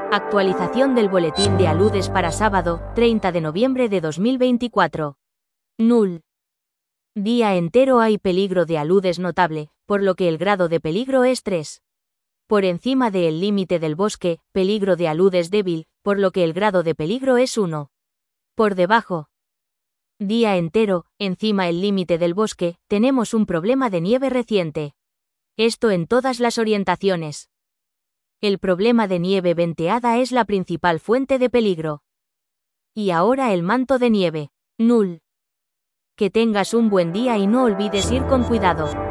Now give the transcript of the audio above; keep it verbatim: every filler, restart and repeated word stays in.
Actualización del boletín de aludes para sábado, treinta de noviembre de dos mil veinticuatro. Null. Día entero hay peligro de aludes notable, por lo que el grado de peligro es tres. Por encima del límite del bosque, peligro de aludes débil, por lo que el grado de peligro es uno. Por debajo. Día entero, encima el límite del bosque, tenemos un problema de nieve reciente. Esto en todas las orientaciones. El problema de nieve venteada es la principal fuente de peligro. Y ahora el manto de nieve. Null. Que tengas un buen día y no olvides ir con cuidado.